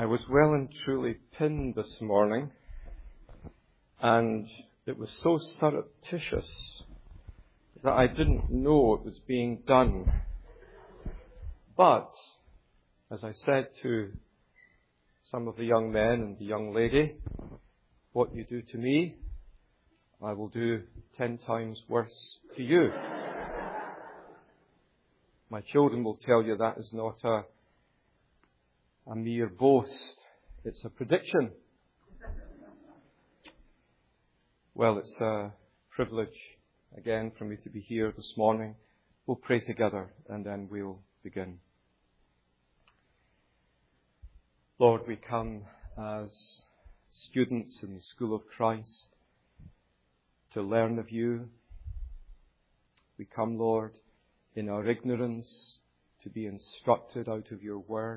I was well and truly pinned this morning, and it was so surreptitious that I didn't know it was being done. But, as I said to some of the young men and the young lady, what you do to me, I will do 10 times worse to you. My children will tell you that is not a mere boast. It's a prediction. Well, it's a privilege again for me to be here this morning. We'll pray together and then we'll begin. Lord, we come as students in the school of Christ to learn of you. We come, Lord, in our ignorance to be instructed out of your word.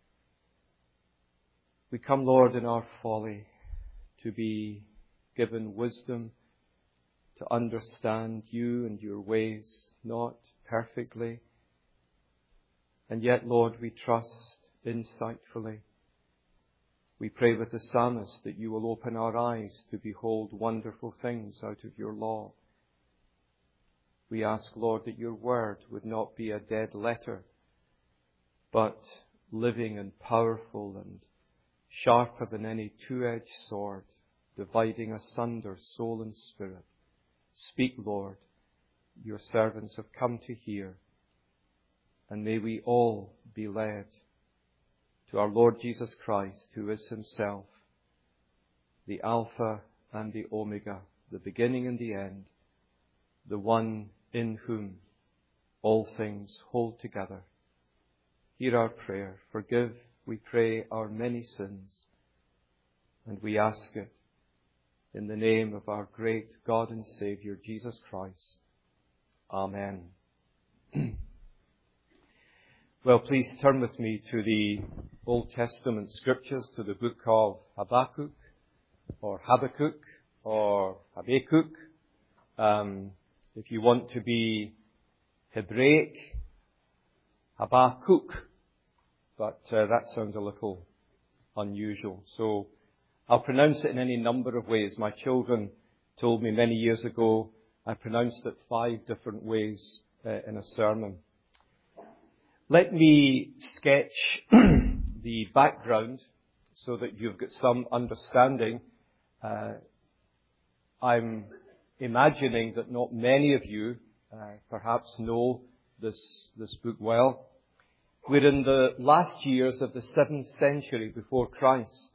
We come, Lord, in our folly to be given wisdom to understand you and your ways, not perfectly. And yet, Lord, we trust insightfully. We pray with the psalmist that you will open our eyes to behold wonderful things out of your law. We ask, Lord, that your word would not be a dead letter, but living and powerful and sharper than any two-edged sword, dividing asunder soul and spirit. Speak, Lord. Your servants have come to hear. And may we all be led to our Lord Jesus Christ, who is himself the Alpha and the Omega, the beginning and the end, the one in whom all things hold together. Hear our prayer. Forgive, we pray, our many sins. And we ask it in the name of our great God and Savior, Jesus Christ. Amen. Well, please turn with me to the Old Testament scriptures, to the book of Habakkuk, or Habakkuk, or Habakkuk. If you want to be Hebraic, Habakkuk, but that sounds a little unusual. So I'll pronounce it in any number of ways. My children told me many years ago I pronounced it 5 different ways in a sermon. Let me sketch the background so that you've got some understanding. I'm imagining that not many of you perhaps know this book well. We're in the last years of the 7th century before Christ.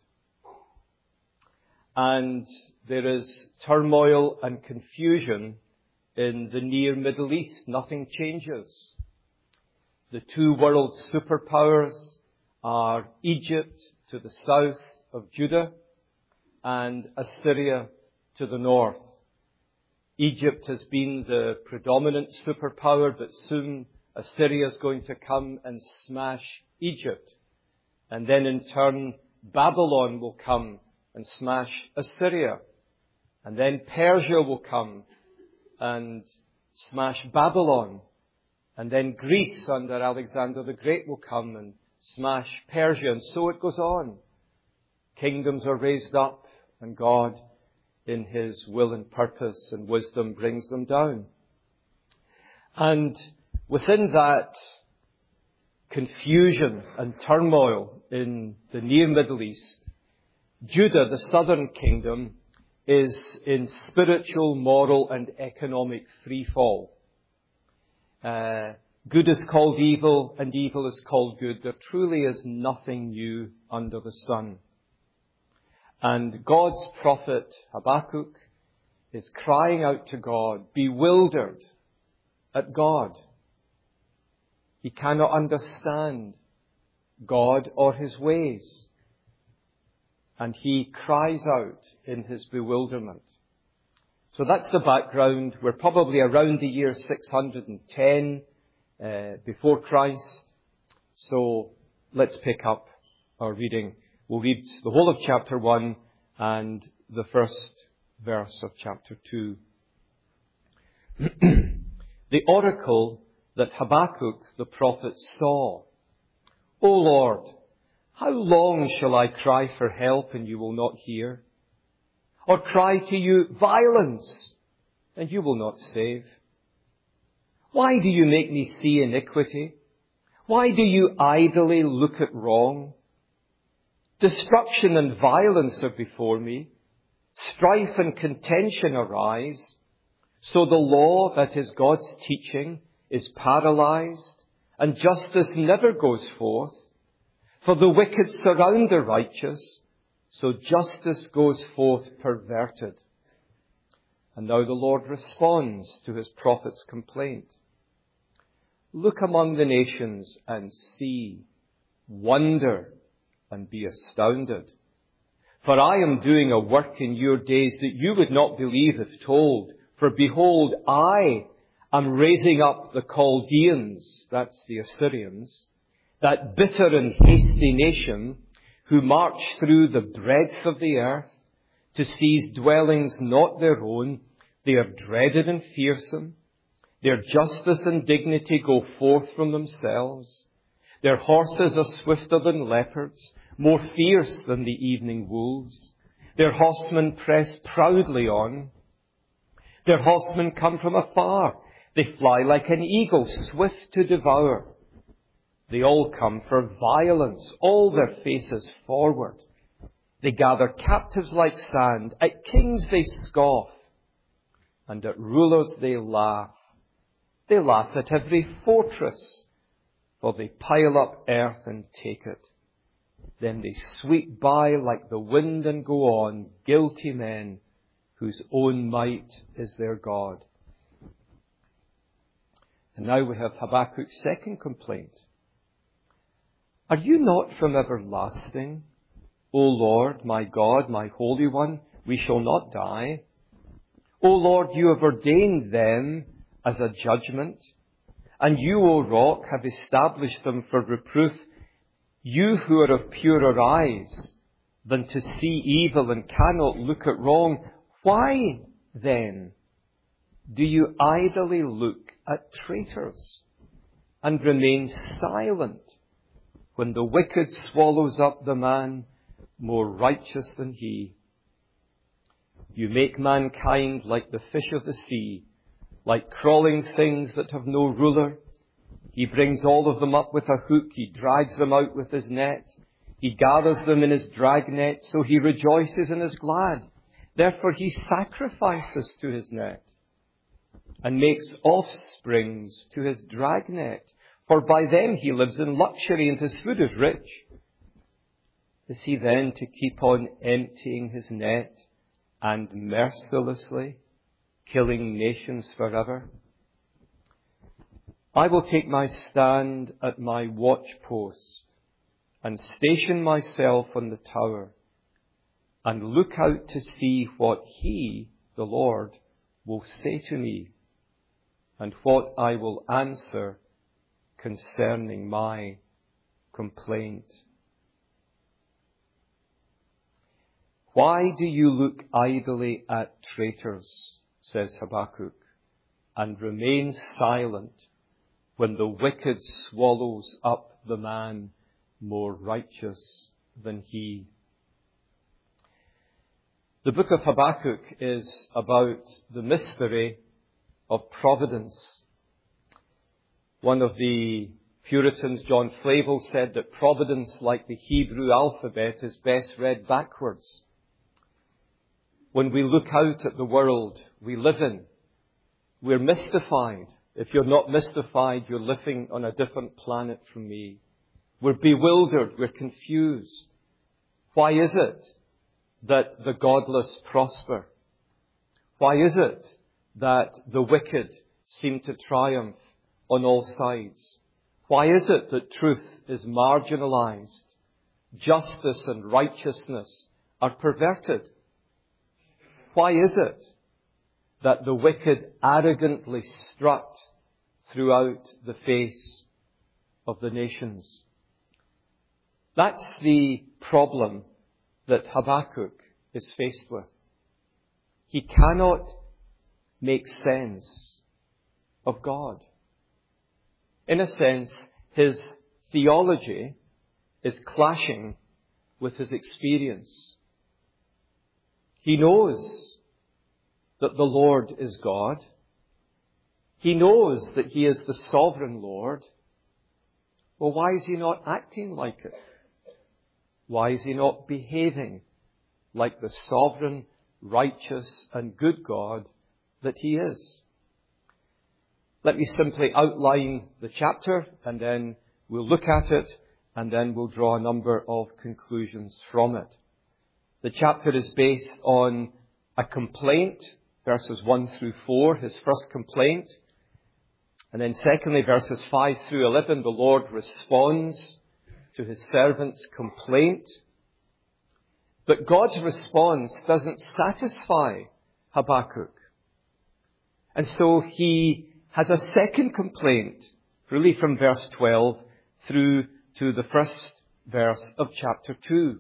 And there is turmoil and confusion in the near Middle East. Nothing changes. The 2 world superpowers are Egypt to the south of Judah and Assyria to the north. Egypt has been the predominant superpower, but soon Assyria is going to come and smash Egypt. And then in turn, Babylon will come and smash Assyria. And then Persia will come and smash Babylon. And then Greece under Alexander the Great will come and smash Persia. And so it goes on. Kingdoms are raised up, and God, in his will and purpose and wisdom, brings them down. And within that confusion and turmoil in the near Middle East, Judah, the southern kingdom, is in spiritual, moral, and economic freefall. Good is called evil, and evil is called good. There truly is nothing new under the sun. And God's prophet Habakkuk is crying out to God, bewildered at God. He cannot understand God or his ways. And he cries out in his bewilderment. So that's the background. We're probably around the year 610 before Christ. So let's pick up our reading. We'll read the whole of chapter 1 and the first verse of chapter 2. The oracle that Habakkuk the prophet saw. O Lord, How long shall I cry for help and you will not hear? Or cry to you violence and you will not save? Why do you make me see iniquity? Why do you idly look at wrong? Destruction and violence are before me. Strife and contention arise. So the law, that is God's teaching, is paralyzed, and justice never goes forth. For the wicked surround the righteous, so justice goes forth perverted. And now the Lord responds to his prophet's complaint. Look among the nations and see, wonder and be astounded. For I am doing a work in your days that you would not believe if told. For behold, I am raising up the Chaldeans, that's the Assyrians, that bitter and hasty nation who march through the breadth of the earth to seize dwellings not their own. They are dreaded and fearsome. Their justice and dignity go forth from themselves. Their horses are swifter than leopards, more fierce than the evening wolves. Their horsemen press proudly on. Their horsemen come from afar. They fly like an eagle, swift to devour. They all come for violence, all their faces forward. They gather captives like sand. At kings they scoff, and at rulers they laugh. They laugh at every fortress, for they pile up earth and take it. Then they sweep by like the wind and go on, guilty men whose own might is their God. And now we have Habakkuk's second complaint. Are you not from everlasting, O Lord, my God, my Holy One? We shall not die. O Lord, you have ordained them as a judgment, and you, O Rock, have established them for reproof. You who are of purer eyes than to see evil and cannot look at wrong, why then do you idly look at traitors and remain silent when the wicked swallows up the man more righteous than he? You make mankind like the fish of the sea, like crawling things that have no ruler. He brings all of them up with a hook. He drags them out with his net. He gathers them in his dragnet, so he rejoices and is glad. Therefore he sacrifices to his net and makes offsprings to his dragnet. For by them he lives in luxury and his food is rich. Is he then to keep on emptying his net and mercilessly killing nations forever? I will take my stand at my watchpost and station myself on the tower and look out to see what he, the Lord, will say to me and what I will answer concerning my complaint. Why do you look idly at traitors, says Habakkuk, and remain silent when the wicked swallows up the man more righteous than he? The book of Habakkuk is about the mystery of providence. One of the Puritans, John Flavel, said that providence, like the Hebrew alphabet, is best read backwards. When we look out at the world we live in, we're mystified. If you're not mystified, you're living on a different planet from me. We're bewildered. We're confused. Why is it that the godless prosper? Why is it that the wicked seem to triumph on all sides? Why is it that truth is marginalized? Justice and righteousness are perverted? Why is it that the wicked arrogantly strut throughout the face of the nations? That's the problem that Habakkuk is faced with. He cannot make sense of God. In a sense, his theology is clashing with his experience. He knows that the Lord is God. He knows that he is the sovereign Lord. Well, why is he not acting like it? Why is he not behaving like the sovereign, righteous, and good God that he is? Let me simply outline the chapter, and then we'll look at it, and then we'll draw a number of conclusions from it. The chapter is based on a complaint, verses 1 through 4, his first complaint. And then secondly, verses 5 through 11, the Lord responds to his servant's complaint. But God's response doesn't satisfy Habakkuk. And so he has a second complaint, really from verse 12 through to the first verse of chapter 2.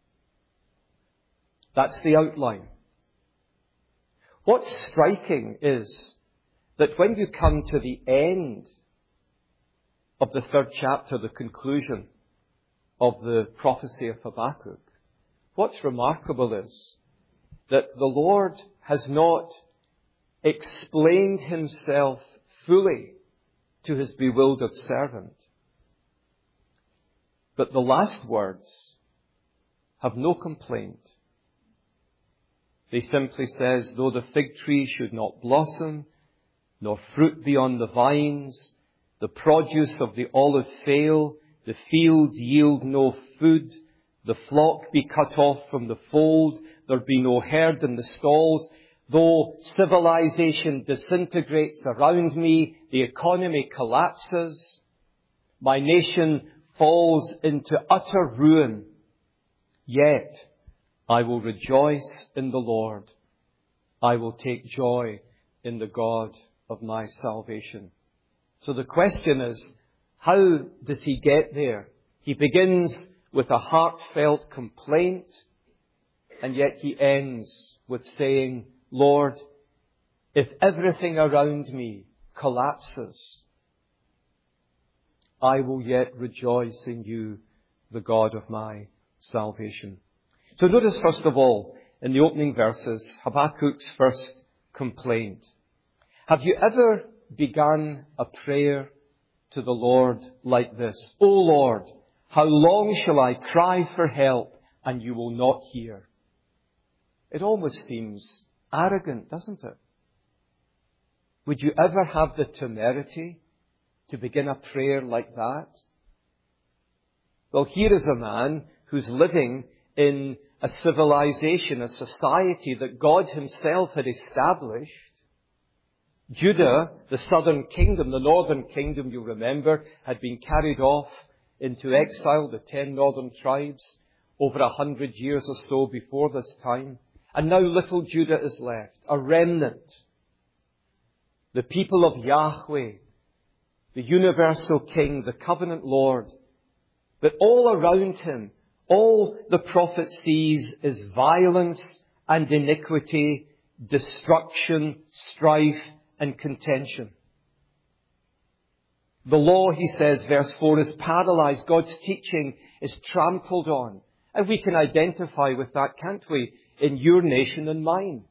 That's the outline. What's striking is that when you come to the end of the third chapter, the conclusion of the prophecy of Habakkuk, what's remarkable is that the Lord has not explained himself fully to his bewildered servant. But the last words have no complaint. They simply says, though the fig tree should not blossom, nor fruit be on the vines, the produce of the olive fail, the fields yield no food, the flock be cut off from the fold, there be no herd in the stalls, though civilization disintegrates around me, the economy collapses, my nation falls into utter ruin, yet I will rejoice in the Lord. I will take joy in the God of my salvation. So the question is, how does he get there? He begins with a heartfelt complaint, and yet he ends with saying, Lord, if everything around me collapses, I will yet rejoice in you, the God of my salvation. So notice first of all, in the opening verses, Habakkuk's first complaint. Have you ever begun a prayer to the Lord like this? O Lord, how long shall I cry for help and you will not hear? It almost seems arrogant, doesn't it? Would you ever have the temerity to begin a prayer like that? Well, here is a man who's living in a civilization, a society that God himself had established. Judah, the southern kingdom, the northern kingdom, you'll remember, had been carried off into exile, the 10 northern tribes, over 100 years or so before this time. And now little Judah is left, a remnant. The people of Yahweh, the universal King, the covenant Lord. But all around him, all the prophet sees is violence and iniquity, destruction, strife, and contention. The law, he says, verse 4, is paralyzed. God's teaching is trampled on. And we can identify with that, can't we, in your nation and mine?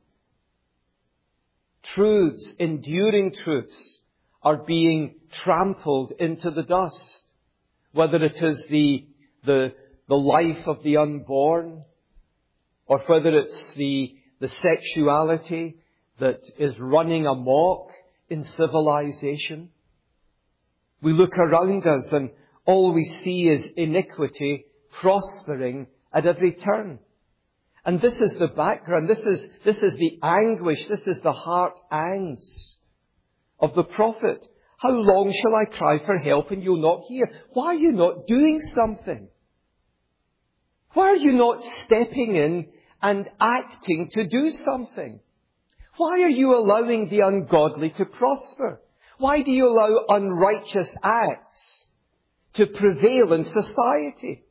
Truths, enduring truths, are being trampled into the dust. Whether it is the life of the unborn, or whether it's the sexuality that is running amok in civilization. We look around us and all we see is iniquity prospering at every turn. And this is the background, this is the anguish, this is the heart angst of the prophet. How long shall I cry for help and you'll not hear? Why are you not doing something? Why are you not stepping in and acting to do something? Why are you allowing the ungodly to prosper? Why do you allow unrighteous acts to prevail in society?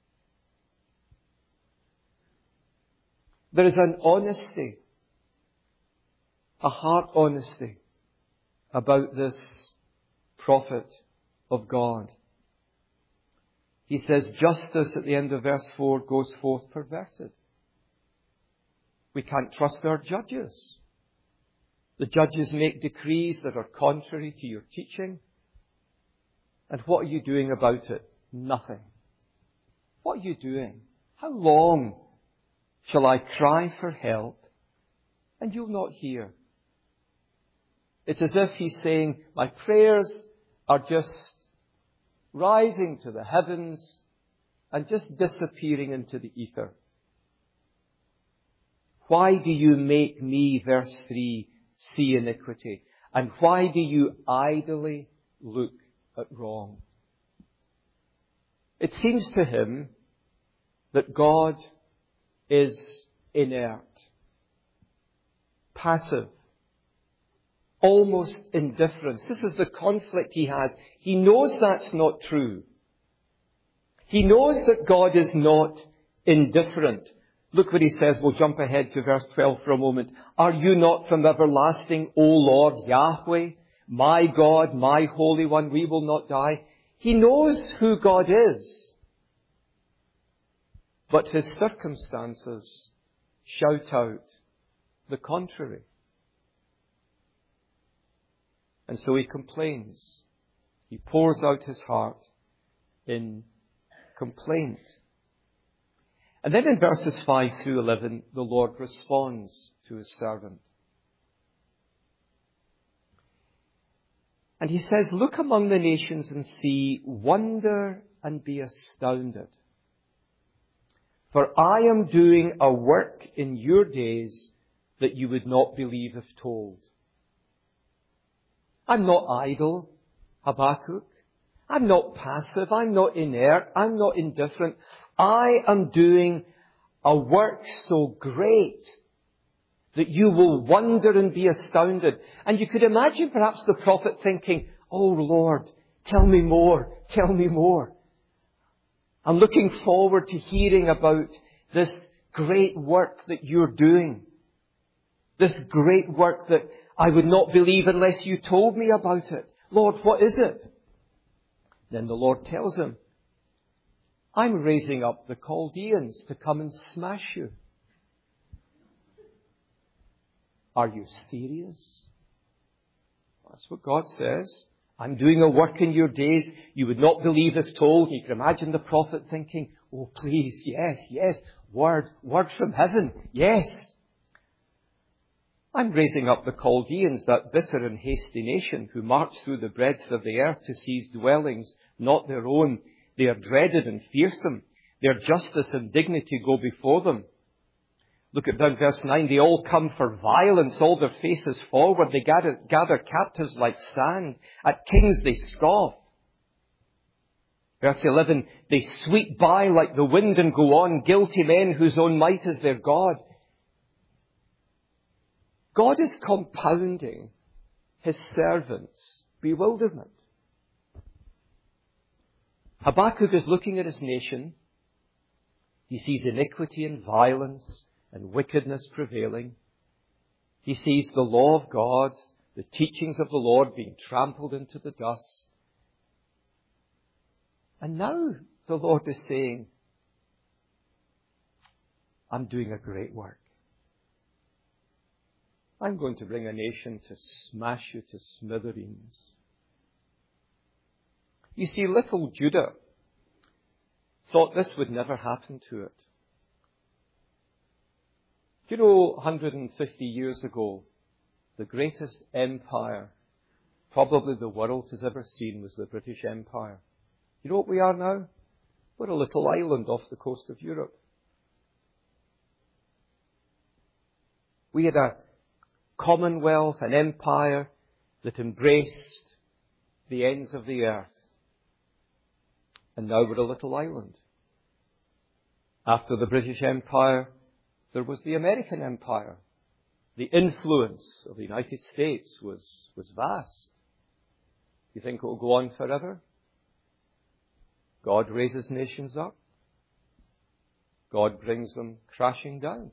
There is an honesty, a heart honesty about this prophet of God. He says justice at the end of verse 4 goes forth perverted. We can't trust our judges. The judges make decrees that are contrary to your teaching. And what are you doing about it? Nothing. What are you doing? How long shall I cry for help and you'll not hear? It's as if he's saying, my prayers are just rising to the heavens and just disappearing into the ether. Why do you make me, verse 3, see iniquity? And why do you idly look at wrong? It seems to him that God is inert, passive, almost indifferent. This is the conflict he has. He knows that's not true. He knows that God is not indifferent. Look what he says. We'll jump ahead to verse 12 for a moment. Are you not from everlasting, O Lord Yahweh, my God, my Holy One? We will not die. He knows who God is. But his circumstances shout out the contrary. And so he complains. He pours out his heart in complaint. And then in verses 5 through 11, the Lord responds to his servant. And he says, look among the nations and see, wonder and be astounded. For I am doing a work in your days that you would not believe if told. I'm not idle, Habakkuk. I'm not passive. I'm not inert. I'm not indifferent. I am doing a work so great that you will wonder and be astounded. And you could imagine perhaps the prophet thinking, oh Lord, tell me more, tell me more. I'm looking forward to hearing about this great work that you're doing. This great work that I would not believe unless you told me about it. Lord, what is it? Then the Lord tells him, I'm raising up the Chaldeans to come and smash you. Are you serious? That's what God says. I'm doing a work in your days you would not believe if told. You can imagine the prophet thinking, oh please, yes, word from heaven, yes. I'm raising up the Chaldeans, that bitter and hasty nation who march through the breadth of the earth to seize dwellings, not their own. They are dreaded and fearsome. Their justice and dignity go before them. Look at down verse 9. They all come for violence, all their faces forward. They gather captives like sand. At kings they scoff. Verse 11. They sweep by like the wind and go on, guilty men whose own might is their God. God is compounding his servants' bewilderment. Habakkuk is looking at his nation. He sees iniquity and violence and wickedness prevailing. He sees the law of God, the teachings of the Lord being trampled into the dust. And now the Lord is saying, I'm doing a great work. I'm going to bring a nation to smash you to smithereens. You see, little Judah thought this would never happen to it. Do you know, 150 years ago, the greatest empire probably the world has ever seen was the British Empire. You know what we are now? We're a little island off the coast of Europe. We had a commonwealth, an empire that embraced the ends of the earth. And now we're a little island. After the British Empire, there was the American Empire. The influence of the United States was vast. You think it will go on forever? God raises nations up. God brings them crashing down.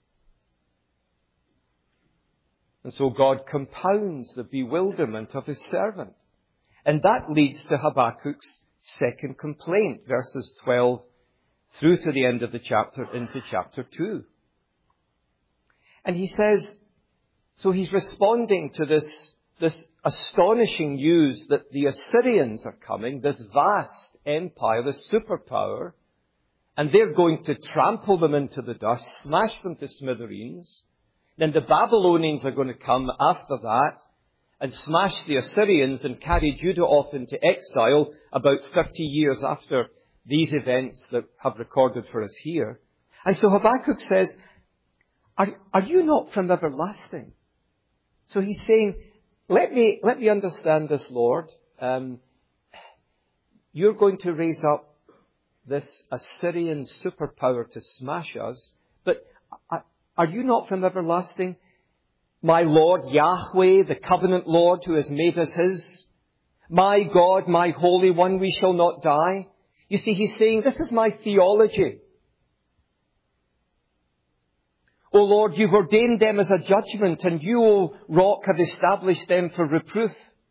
And so God compounds the bewilderment of his servant. And that leads to Habakkuk's second complaint, verses 12 through to the end of the chapter into chapter 2. And he says, so he's responding to this astonishing news that the Assyrians are coming, this vast empire, this superpower, and they're going to trample them into the dust, smash them to smithereens. Then the Babylonians are going to come after that and smash the Assyrians and carry Judah off into exile about 30 years after these events that have recorded for us here. And so Habakkuk says, are you not from everlasting? So he's saying, let me understand this, Lord. You're going to raise up this Assyrian superpower to smash us, but are you not from everlasting? My Lord Yahweh, the covenant Lord who has made us his. My God, my Holy One, we shall not die. You see, he's saying, this is my theology. O Lord, you've ordained them as a judgment, and you, O Rock, have established them for reproof.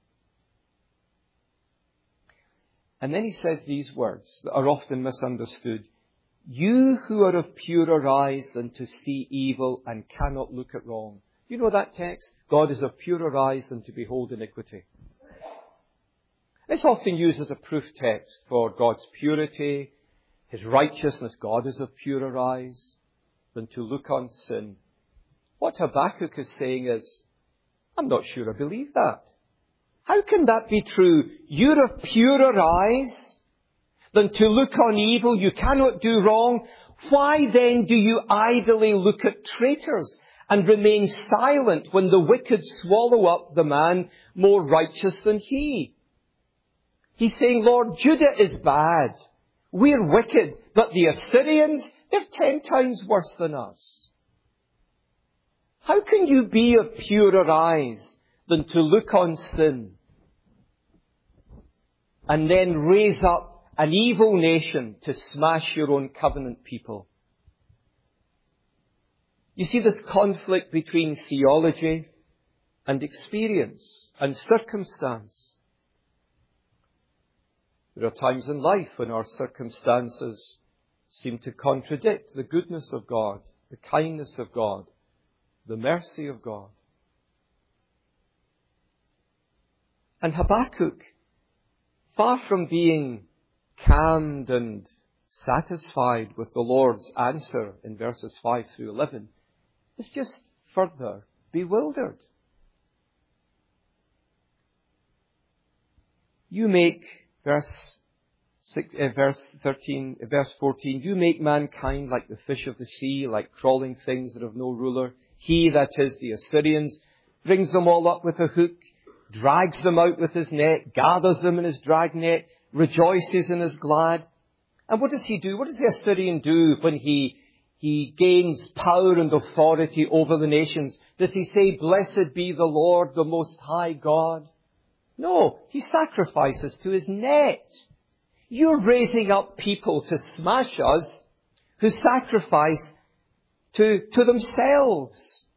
And then he says these words that are often misunderstood. You who are of purer eyes than to see evil and cannot look at wrong. You know that text? God is of purer eyes than to behold iniquity. It's often used as a proof text for God's purity, his righteousness. God is of purer eyes than to look on sin. What Habakkuk is saying is, I'm not sure I believe that. How can that be true? You're of purer eyes than to look on evil. You cannot do wrong. Why then do you idly look at traitors and remain silent when the wicked swallow up the man more righteous than he? He's saying, Lord, Judah is bad. We're wicked. But the Assyrians, they're 10 times worse than us. How can you be of purer eyes than to look on sin and then raise up an evil nation to smash your own covenant people? You see this conflict between theology and experience and circumstance. There are times in life when our circumstances seem to contradict the goodness of God, the kindness of God, the mercy of God. And Habakkuk, far from being calmed and satisfied with the Lord's answer in verses 5 through 11, is just further bewildered. You make, verse 14, you make mankind like the fish of the sea, like crawling things that have no ruler. He, that is the Assyrians, brings them all up with a hook, drags them out with his net, gathers them in his drag net, rejoices and is glad. And what does he do? What does the Assyrian do when he gains power and authority over the nations? Does he say, blessed be the Lord, the Most High God? No, he sacrifices to his net. You're raising up people to smash us who sacrifice to themselves.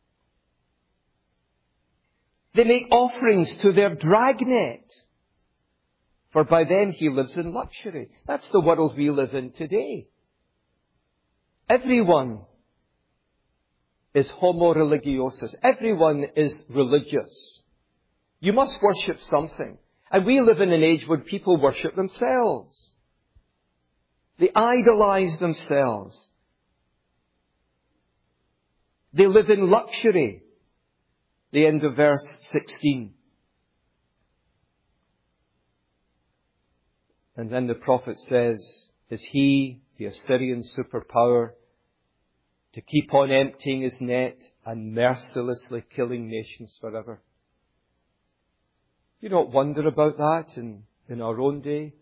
They make offerings to their dragnet, for by them he lives in luxury. That's the world we live in today. Everyone is homo religiosus. Everyone is religious. You must worship something. And we live in an age where people worship themselves. They idolize themselves. They live in luxury. The end of verse 16. And then the prophet says, is he, the Assyrian superpower, to keep on emptying his net and mercilessly killing nations forever? Do you not wonder about that in our own day?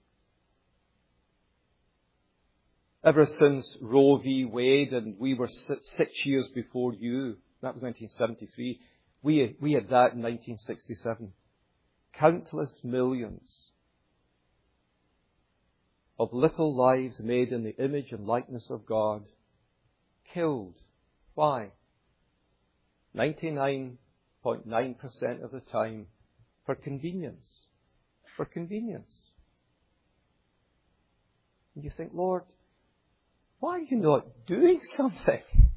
Ever since Roe v. Wade, and we were 6 years before you, that was 1973, we had that in 1967. Countless millions of little lives made in the image and likeness of God killed. Why? 99.9% of the time for convenience. For convenience. And you think, Lord, why are you not doing something?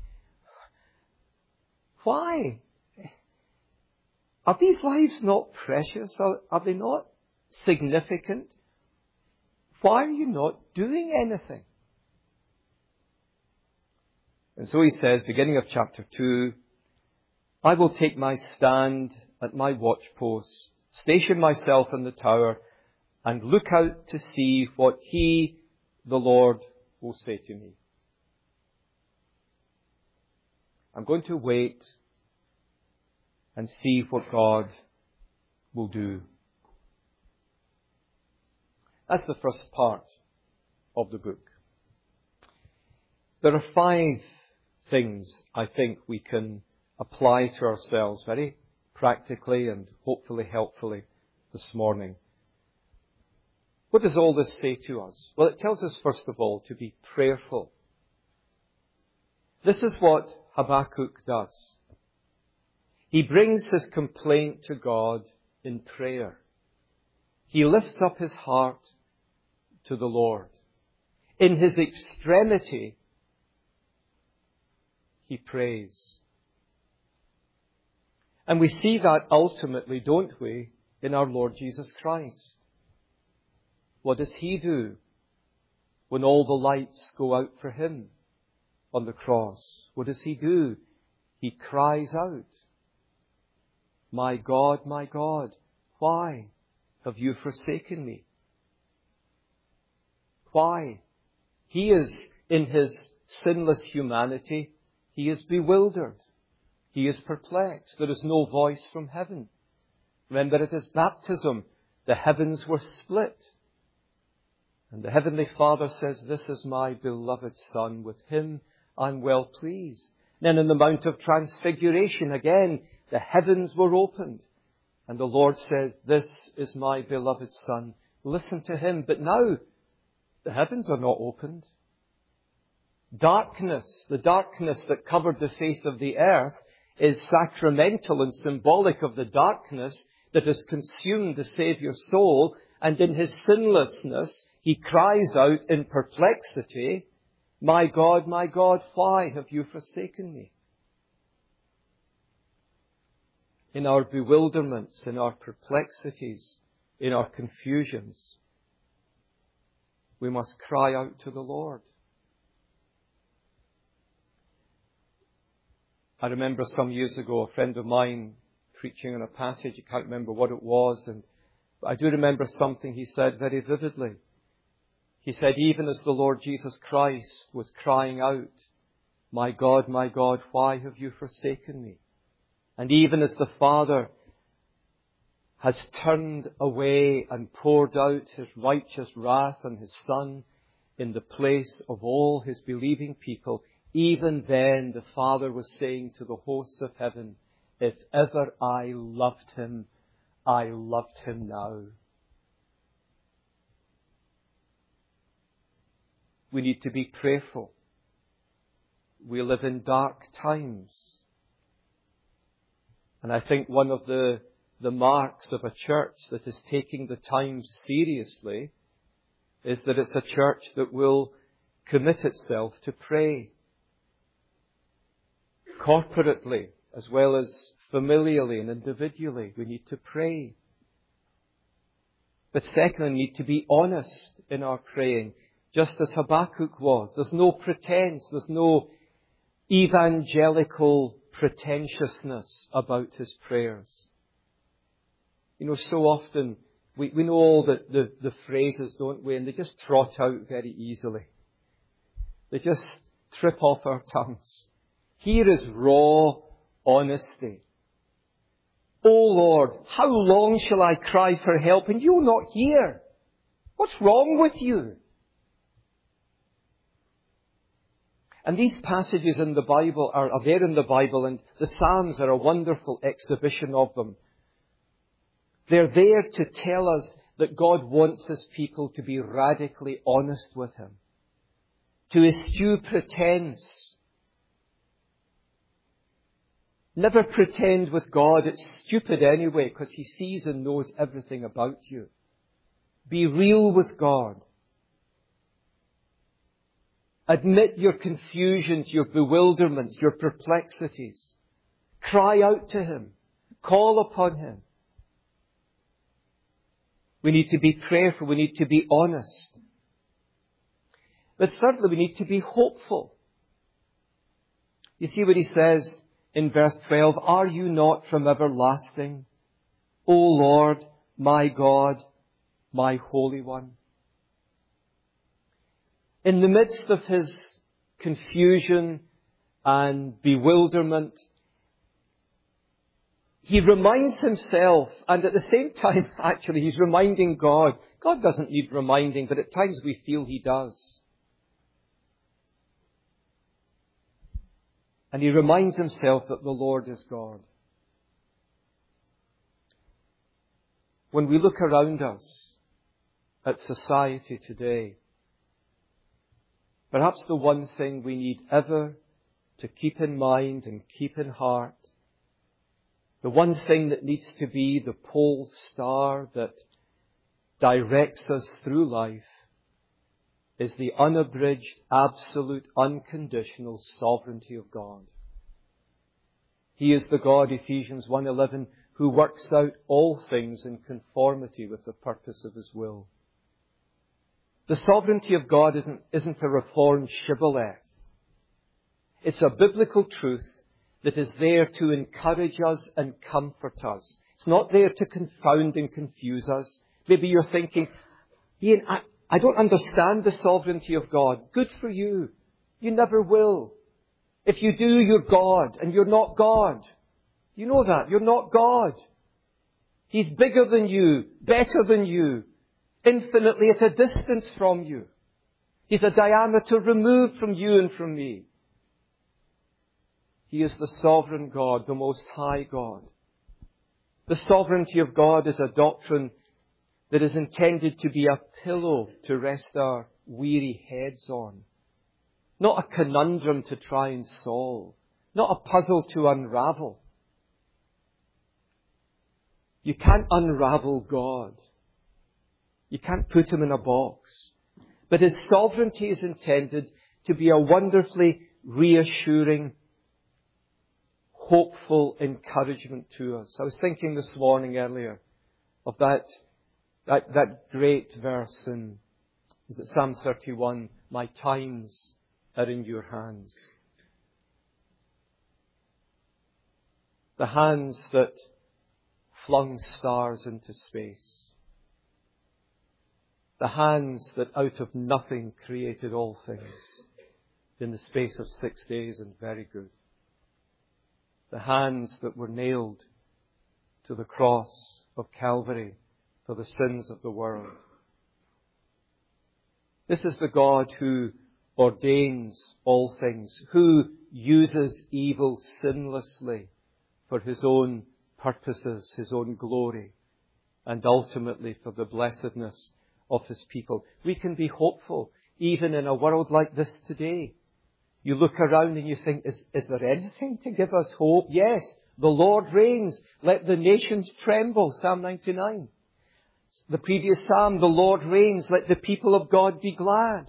Why? Are these lives not precious? Are they not significant? Why are you not doing anything? And so he says, beginning of chapter 2, I will take my stand at my watchpost, station myself in the tower, and look out to see what he, the Lord, will say to me. I'm going to wait and see what God will do. That's the first part of the book. There are 5 things I think we can apply to ourselves very practically and hopefully helpfully this morning. What does all this say to us? Well, it tells us, first of all, to be prayerful. This is what Habakkuk does. He brings his complaint to God in prayer. He lifts up his heart to the Lord. In his extremity, he prays. And we see that ultimately, don't we, in our Lord Jesus Christ. What does he do when all the lights go out for him on the cross? What does he do? He cries out, my God, why have you forsaken me? Why? He is, in his sinless humanity, he is bewildered. He is perplexed. There is no voice from heaven. Remember, at his baptism, the heavens were split. And the Heavenly Father says, this is my beloved Son. With him I'm well pleased. Then in the Mount of Transfiguration, again, the heavens were opened. And the Lord said, this is my beloved Son. Listen to him. But now, the heavens are not opened. Darkness, the darkness that covered the face of the earth, is sacramental and symbolic of the darkness that has consumed the Saviour's soul. And in his sinlessness, he cries out in perplexity, my God, why have you forsaken me? In our bewilderments, in our perplexities, in our confusions, we must cry out to the Lord. I remember some years ago, a friend of mine preaching on a passage, I can't remember what it was, but I do remember something he said very vividly. He said, even as the Lord Jesus Christ was crying out, my God, why have you forsaken me? And even as the Father has turned away and poured out his righteous wrath on his Son in the place of all his believing people, even then the Father was saying to the hosts of heaven, if ever I loved him now. We need to be prayerful. We live in dark times. And I think one of the marks of a church that is taking the times seriously is that it's a church that will commit itself to pray. Corporately, as well as familially and individually, we need to pray. But secondly, we need to be honest in our praying, just as Habakkuk was. There's no pretense, there's no evangelical pretentiousness about his prayers. You know, so often we know all the phrases, don't we? And they just trot out very easily. They just trip off our tongues. Here is raw honesty. O Lord, how long shall I cry for help and you'll not hear? What's wrong with you? And these passages in the Bible are there in the Bible, and the Psalms are a wonderful exhibition of them. They're there to tell us that God wants his people to be radically honest with him, to eschew pretense. Never pretend with God. It's stupid anyway, because he sees and knows everything about you. Be real with God. Admit your confusions, your bewilderments, your perplexities. Cry out to Him. Call upon Him. We need to be prayerful. We need to be honest. But thirdly, we need to be hopeful. You see what He says in verse 12, "Are you not from everlasting, O Lord, my God, my Holy One?" In the midst of his confusion and bewilderment, he reminds himself, and at the same time, actually, he's reminding God. God doesn't need reminding, but at times we feel He does. And he reminds himself that the Lord is God. When we look around us at society today, perhaps the one thing we need ever to keep in mind and keep in heart, the one thing that needs to be the pole star that directs us through life, is the unabridged, absolute, unconditional sovereignty of God. He is the God, Ephesians 1:11, who works out all things in conformity with the purpose of His will. The sovereignty of God isn't a reformed shibboleth. It's a biblical truth that is there to encourage us and comfort us. It's not there to confound and confuse us. Maybe you're thinking, Ian, I don't understand the sovereignty of God. Good for you. You never will. If you do, you're God, and you're not God. You know that. You're not God. He's bigger than you, better than you, infinitely at a distance from you. He's a diameter removed from you and from me. He is the sovereign God, the Most High God. The sovereignty of God is a doctrine that is intended to be a pillow to rest our weary heads on. Not a conundrum to try and solve. Not a puzzle to unravel. You can't unravel God. You can't put Him in a box. But His sovereignty is intended to be a wonderfully reassuring, hopeful encouragement to us. I was thinking this morning earlier of that great verse in, is it Psalm 31? My times are in your hands. The hands that flung stars into space. The hands that out of nothing created all things in the space of 6 days and very good. The hands that were nailed to the cross of Calvary for the sins of the world. This is the God who ordains all things, who uses evil sinlessly for His own purposes, His own glory, and ultimately for the blessedness of His people. We can be hopeful even in a world like this today. You look around and you think, is there anything to give us hope? Yes, the Lord reigns. Let the nations tremble. Psalm 99. The previous psalm, the Lord reigns. Let the people of God be glad.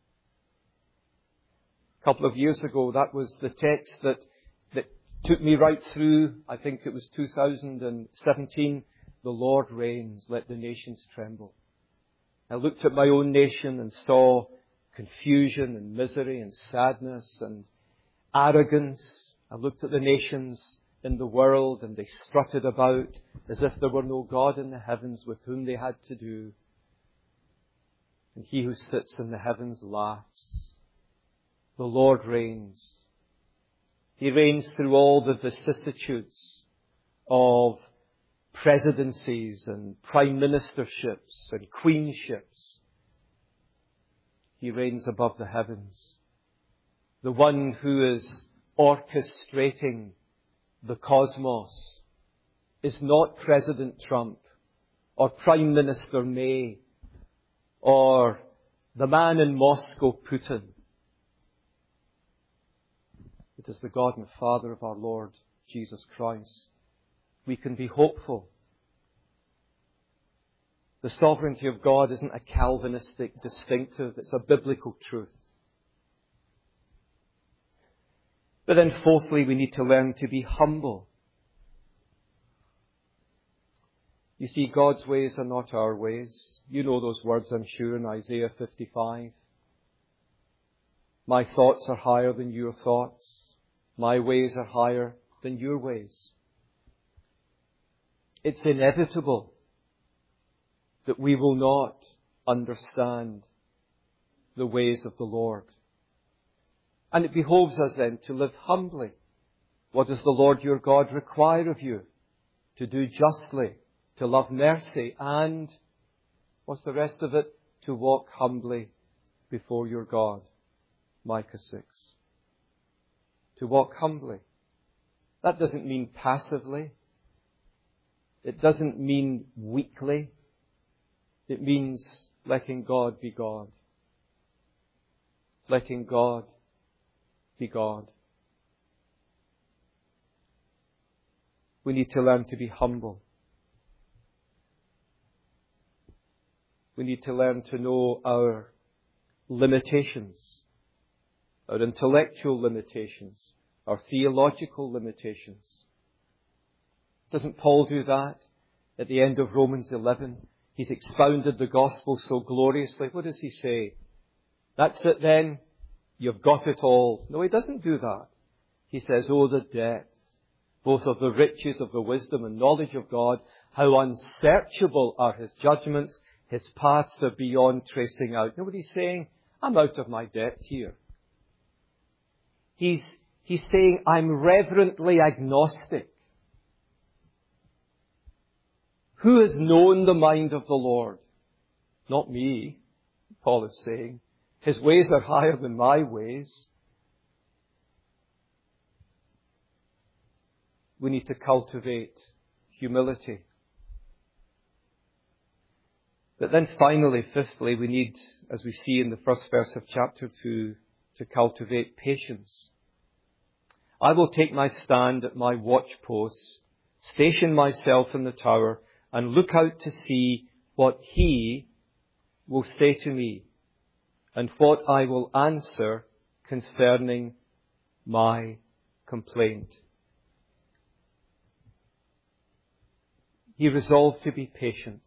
A couple of years ago, that was the text that took me right through, I think it was 2017. The Lord reigns. Let the nations tremble. I looked at my own nation and saw confusion and misery and sadness and arrogance. I looked at the nations in the world and they strutted about as if there were no God in the heavens with whom they had to do. And He who sits in the heavens laughs. The Lord reigns. He reigns through all the vicissitudes of presidencies and prime ministerships and queenships. He reigns above the heavens. The one who is orchestrating the cosmos is not President Trump or Prime Minister May or the man in Moscow, Putin. It is the God and Father of our Lord Jesus Christ. We can be hopeful. The sovereignty of God isn't a Calvinistic distinctive. It's a biblical truth. But then fourthly, we need to learn to be humble. You see, God's ways are not our ways. You know those words, I'm sure, in Isaiah 55. My thoughts are higher than your thoughts. My ways are higher than your ways. It's inevitable that we will not understand the ways of the Lord. And it behoves us then to live humbly. What does the Lord your God require of you? To do justly, to love mercy, and what's the rest of it? To walk humbly before your God. Micah 6. To walk humbly. That doesn't mean passively. It doesn't mean weakly. It means letting God be God. Letting God be God. We need to learn to be humble. We need to learn to know our limitations, our intellectual limitations, our theological limitations. Doesn't Paul do that at the end of Romans 11? He's expounded the gospel so gloriously. What does he say? That's it then. You've got it all. No, he doesn't do that. He says, oh, the depth, both of the riches of the wisdom and knowledge of God, how unsearchable are His judgments. His paths are beyond tracing out. You know what he's saying? I'm out of my depth here. He's saying, I'm reverently agnostic. Who has known the mind of the Lord? Not me, Paul is saying. His ways are higher than my ways. We need to cultivate humility. But then finally, fifthly, we need, as we see in the first verse of chapter 2, to cultivate patience. I will take my stand at my watchpost, station myself in the tower, and look out to see what He will say to me, and what I will answer concerning my complaint. He resolved to be patient.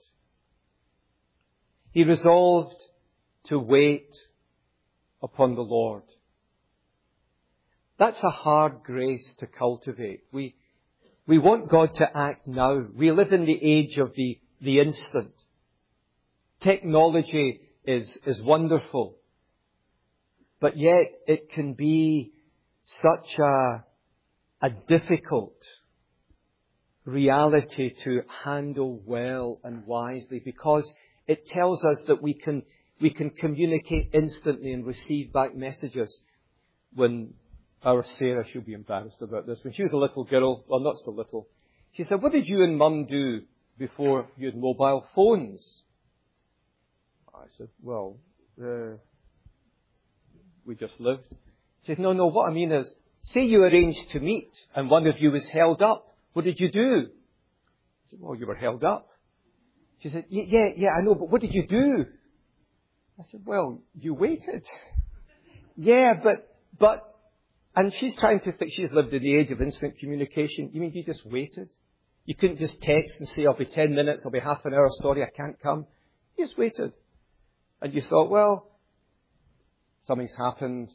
He resolved to wait upon the Lord. That's a hard grace to cultivate. We want God to act now. We live in the age of the instant. Technology is wonderful. But yet it can be such a difficult reality to handle well and wisely, because it tells us that we can communicate instantly and receive back messages. When our Sarah, she'll be embarrassed about this, when she was a little girl, well, not so little, she said, what did you and Mum do before you had mobile phones? I said, well, we just lived. She said, no, what I mean is, say you arranged to meet and one of you was held up. What did you do? I said, well, you were held up. She said, yeah, I know, but what did you do? I said, well, you waited. Yeah, but, and she's trying to think, she's lived in the age of instant communication. You mean you just waited? You couldn't just text and say, I'll be 10 minutes, I'll be half an hour, sorry, I can't come. You just waited. And you thought, well, something's happened.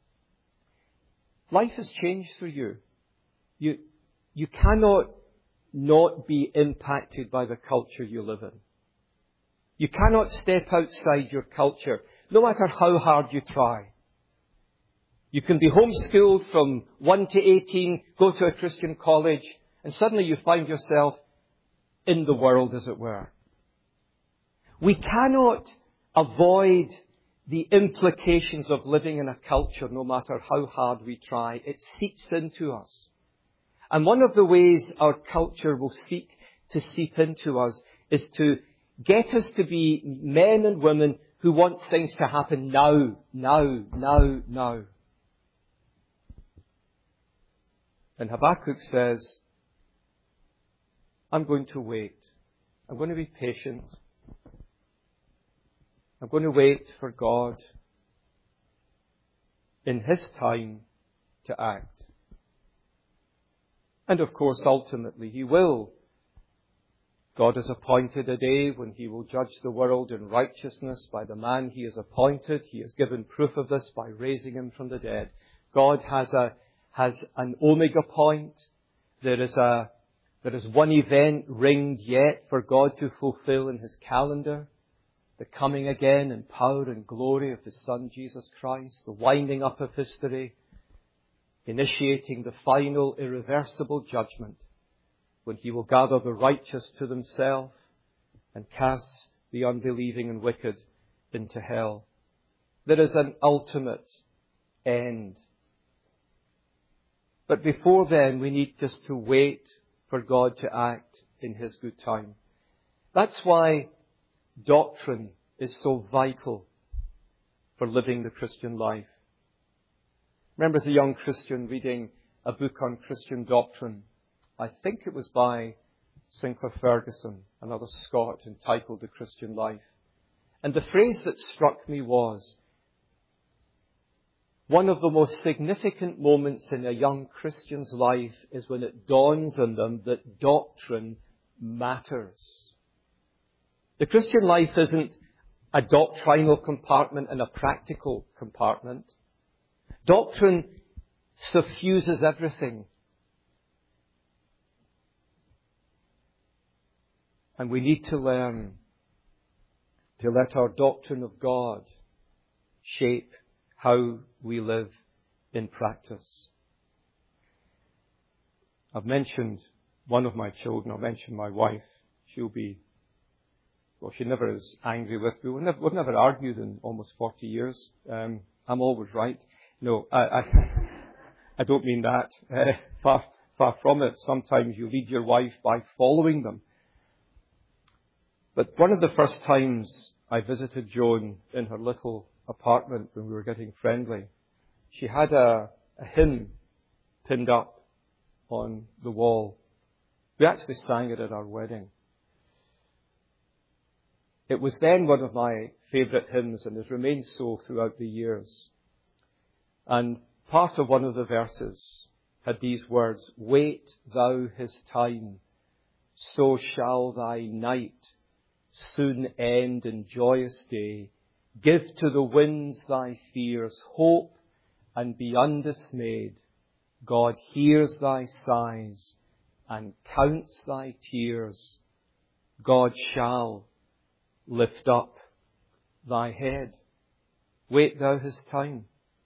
Life has changed for you. You cannot not be impacted by the culture you live in. You cannot step outside your culture, no matter how hard you try. You can be homeschooled from 1 to 18, go to a Christian college, and suddenly you find yourself in the world, as it were. We cannot avoid the implications of living in a culture, no matter how hard we try. It seeps into us. And one of the ways our culture will seek to seep into us is to get us to be men and women who want things to happen now. And Habakkuk says, I'm going to wait. I'm going to be patient. I'm going to wait for God in His time to act. And of course, ultimately, He will. God has appointed a day when He will judge the world in righteousness by the man He has appointed. He has given proof of this by raising Him from the dead. God has an omega point. There is one event ringed yet for God to fulfill in His calendar. The coming again in power and glory of His Son, Jesus Christ. The winding up of history. Initiating the final irreversible judgment when He will gather the righteous to Himself and cast the unbelieving and wicked into hell. There is an ultimate end. But before then, we need just to wait for God to act in His good time. That's why doctrine is so vital for living the Christian life. Remember as a young Christian reading a book on Christian doctrine. I think it was by Sinclair Ferguson, another Scot, entitled The Christian Life. And the phrase that struck me was, one of the most significant moments in a young Christian's life is when it dawns on them that doctrine matters. The Christian life isn't a doctrinal compartment and a practical compartment. Doctrine suffuses everything. And we need to learn to let our doctrine of God shape how we live in practice. I've mentioned one of my children. I've mentioned my wife. She never is angry with me. We've never argued in almost 40 years. I'm always right. No, I don't mean that. Far from it. Sometimes you lead your wife by following them. But one of the first times I visited Joan in her little apartment when we were getting friendly, she had a hymn pinned up on the wall. We actually sang it at our wedding. It was then one of my favourite hymns and has remained so throughout the years. And part of one of the verses had these words, "Wait thou His time, so shall thy night soon end in joyous day. Give to the winds thy fears, hope, and be undismayed. God hears thy sighs and counts thy tears. God shall lift up thy head." Wait thou His time.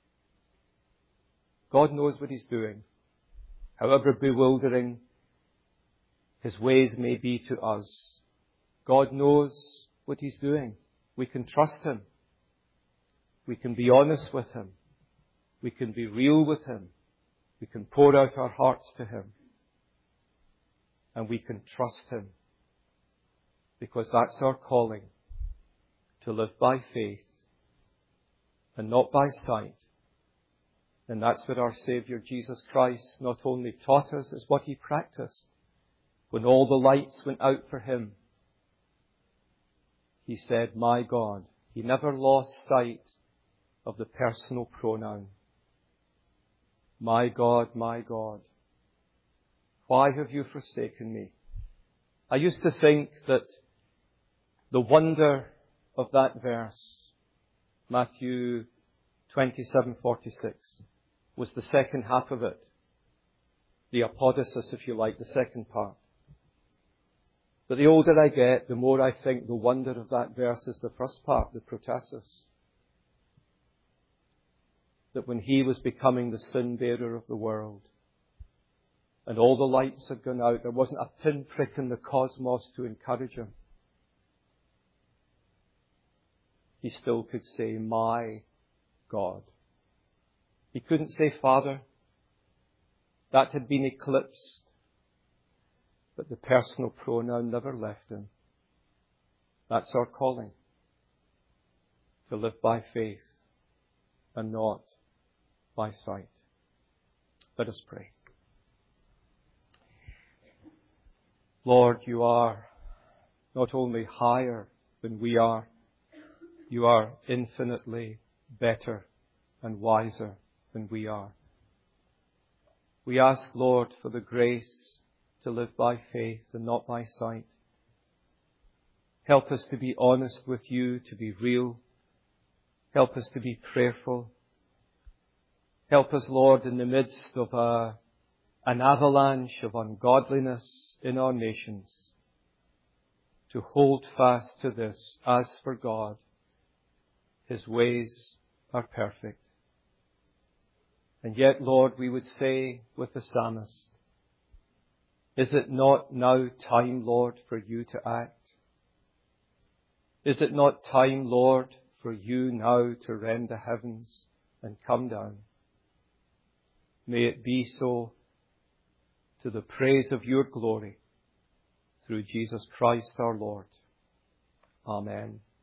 God knows what He's doing. However bewildering His ways may be to us, God knows what He's doing. We can trust Him. We can be honest with Him. We can be real with Him. We can pour out our hearts to Him. And we can trust Him. Because that's our calling, to live by faith and not by sight. And that's what our Saviour Jesus Christ not only taught us, it's what He practiced. When all the lights went out for Him, He said, "My God." He never lost sight of the personal pronoun. "My God, why have you forsaken me?" I used to think that the wonder of that verse, Matthew 27:46, was the second half of it. The apodosis, if you like, the second part. But the older I get, the more I think the wonder of that verse is the first part, the protasis. That when He was becoming the sin bearer of the world, and all the lights had gone out, there wasn't a pinprick in the cosmos to encourage Him. He still could say, "My God." He couldn't say Father. That had been eclipsed. But the personal pronoun never left Him. That's our calling. To live by faith and not by sight. Let us pray. Lord, You are not only higher than we are, You are infinitely better and wiser than we are. We ask, Lord, for the grace to live by faith and not by sight. Help us to be honest with you, to be real. Help us to be prayerful. Help us, Lord, in the midst of an avalanche of ungodliness in our nations, to hold fast to this. As for God, His ways are perfect. And yet, Lord, we would say with the psalmist, is it not now time, Lord, for you to act? Is it not time, Lord, for you now to rend the heavens and come down? May it be so, to the praise of your glory, through Jesus Christ our Lord. Amen.